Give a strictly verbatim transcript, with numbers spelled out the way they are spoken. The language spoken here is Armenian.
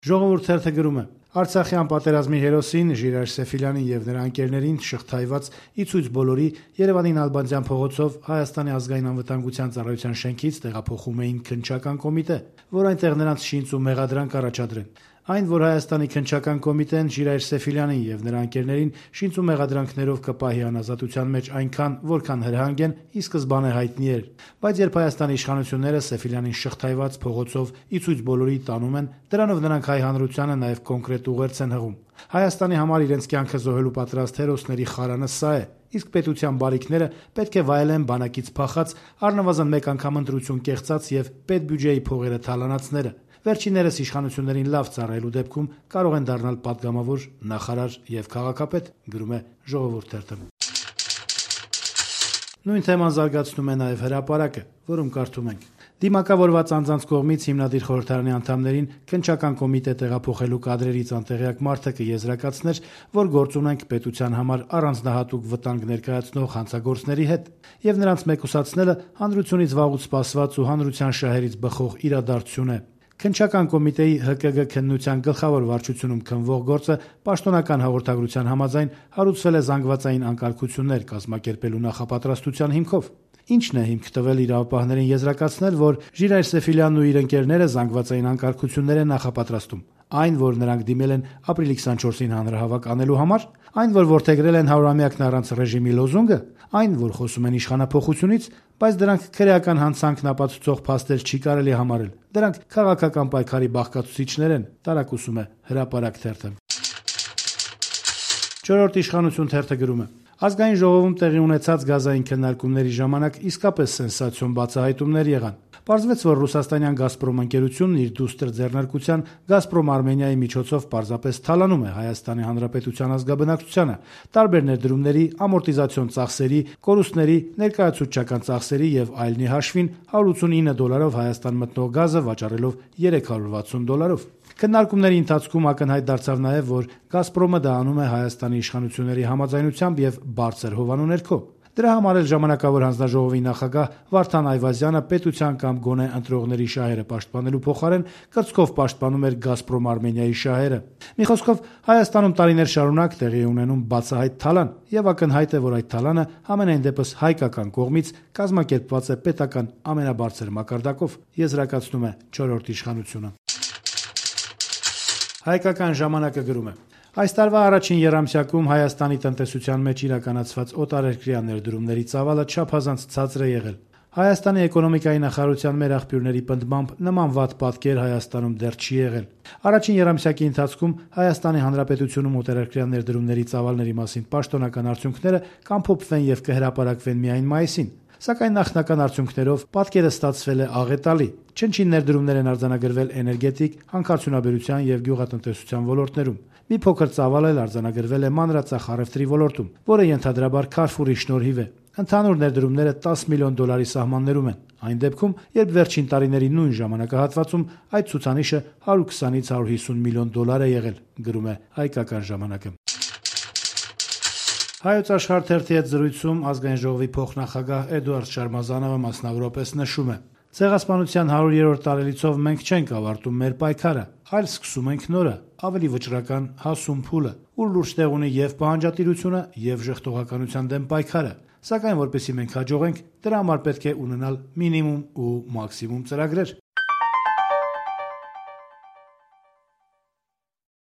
Ժողովուրդ թերթը գրում է. Արցախյան պատերազմի հերոսին Ժիրայր Սեֆիլյանին եւ նրա ընկերներին շղթայված ի ցույց բոլորի Երևանի Նալբանդյան փողոցով Հայաստանի ազգային անվտանգության ծառայության շենքից տեղափոխում էին քննչական կոմիտե, որ այնտեղ նրանց շինծ ու մեղադրանք առաջադրեն։ Այն, որ Հայաստանի քննչական կոմիտեն Ժիրայր Սեֆիլյանին եւ նրա ընկերներին շինծ ու մեղադրանքներով կպահի անազատության մեջ այնքան, որքան հրահանգ են, ի սկզբանե հայտնի էր, բայց երբ Հայաստանի իշխանությունները Սեֆիլյանին շղթայված փողոցով ի ցույց բոլորի տանում են, դրանով նրանք հայ հանրությանը նաեւ կոնկրետ ուղերձ են հղում։ Հայաստանի համար իրենց կյանքը զոհելու պատրաստ հերոսների խարանը սա է, իսկ պետության բարիքները պետք է վայելեն բանակից փախած, առնվազն մեկ անգամ ընտրություն կեղծած եւ պետբյուջեի փողերը թալանածները։ Վերջիններս իշխանություններին լավ ծառայելու դեպքում կարող են դառնալ պատգամավոր, նախարար եւ քաղաքապետ, գրում է Ժողովուրդ թերթը։ Նույն թեման զարգացնում է նաեւ Հրապարակը, որում կարդում ենք. Դիմակավորված անձանց կողմից հիմնադիր խորհրդարանի անդամներին քննչական կոմիտե տեղափոխելու կադրերից անտեղյակ մարդը կեզրակացներ, որ գործ ունենք պետության համար առանձնահատուկ վտանգ ներկայացնող հանցագործների հետ, եւ նրանց մեկուսացնելը հանրությունից վաղուց սպասված ու հանրության շահերից բխող իրադարձություն է։ Քննչական կոմիտեի Հ Կ Գ քննության գլխավոր վարչությունում քննվող գործը պաշտոնական հաղորդագրության համաձայն հարուցվել է զանգվածային անկարգություններ կազմակերպելու նախապատրաստության հիմքով։ Ինչն է հիմք տվել իրավապահներին եզրակացնել, որ Ժիրայր Սեֆիլյանն ու իր ընկերները զանգվածային անկարգություններ են նախապատրաստում։ Այն, որ նրանք դիմել են ապրիլի քսանչորսին հանրահավաք անելու համար, այն, որ որդեգրել են հարյուրամյակն առանց ռեժիմի լոզունգը, այն, որ խոսում են իշխանափոխությունից, բայց դրանք քրեական հանցանքն ապացուցող փաստեր չի կարելի համարել։ Դրանք քաղաքական պայքարի բաղկացուցիչներ են, տարակուսում է Հրապարակ թերթը։ Չորրորդ իշխանություն թերթը գրում է. Ազգային ժողովում տեղի ունեցած գազային քննարկումների ժամանակ իսկապես սենսացիոն բացահայտումներ եղան։ Պարզվեց, որ ռուսաստանյան «Գազպրոմ» ընկերությունն իր դուստր ձեռնարկության «Գազպրոմ Արմենիայի» միջոցով պարզապես թալանում է Հայաստանի Հանրապետության ազգաբնակչությանը տարբեր ներդրումների, ամորտիզացիոն ծախսերի, կորուստների, ներկայացուցչական ծախսերի եւ այլնի հաշվին հարյուր ութսունինը դոլարով Հայաստան մտնող գազը վաճառելով երեք հարյուր վաթսուն դոլարով։ Քննարկումների ընթացքում ակնհայտ դարձավ նաև, որ «Գազպրոմը» դա անում է Հայաստանի իշխանությունների համաձայնությամբ եւ բարձր հովանու ներքո։ Դրա համար էլ ժամանակավոր հանձնաժողովի նախագահ Վարդան Այվազյանը պետության կամ գոնե ընտրողների շահերը պաշտպանելու փոխարեն կրծքով պաշտպանում էր «Գազպրոմ Արմենիայի» շահերը։ Մի խոսքով, Հայաստանում տարիներ շարունակ տեղի է ունենում բացահայտ թալան, եւ ակնհայտ է, որ այդ թալանը համենայն դեպս հայկական կողմից կազմակերպված է պետական ամենաբարձր մակարդակով, եզրակացնում է չորրորդ իշխանությունը։ Հայկական ժամանակը գրում է. Այս տարվա առաջին եռամսյակում Հայաստանի տնտեսության մեջ իրականացված օտարերկրյա ներդրումների ծավալը չափազանց ցածր է եղել։ Հայաստանի էկոնոմիկայի նախարարության մեր աղբյուրների պնդմամբ նման վատ պատկեր Հայաստանում դեռ չի եղել։ Առաջին եռամսյակի ընթացքում Հայաստանի Հանրապետությունում օտարերկրյա ներդրումների ծավալների մասին պաշտոնական արդյունքները կամփոփվեն եւ կհրապարակվեն միայն մայիսին։ Սակայն նախնական արդյունքներով պատկերը ստացվել է աղետալի։ Չնչին ներդրումներ են արձանագրվել էներգետիկ, հանքարդյունաբերության եւ գյուղատնտեսության ոլորտներում։ Մի փոքր ծավալ էլ արձանագրվել է մանրածախ առևտրի ոլորտում, որը ենթադրաբար Քարֆուրի շնորհիվ է։ Ընդհանուր ներդրումները տասը միլիոն դոլարի սահմաններում են։ Այն դեպքում, երբ վերջին տարիների նույն ժամանակահատվածում այդ ցուցանիշը հարյուր քսանից հարյուր հիսուն միլիոն դոլար է եղել, գրում է Հայկական ժամանակը։ Հայոց աշխարհ թերթի հետ զրույցում ազգային ժողովի փոխնախագահ Էդուարդ Շարմազանովը մասնավորապես նշում է. Ցեղասպանության հարյուրերորդ տարելիցով մենք չենք ավարտում մեր պայքարը, այլ սկսում ենք նորը, ավելի վճռական, հասուն փուլը, ուր լուրջ տեղ ունի եւ պահանջատիրությունը, եւ ժխտողականության դեմ պայքարը։ Սակայն որպեսզի մենք հաջողենք, դրա համար պետք է ունենալ մինիմում ու մաքսիմում ծրագրեր։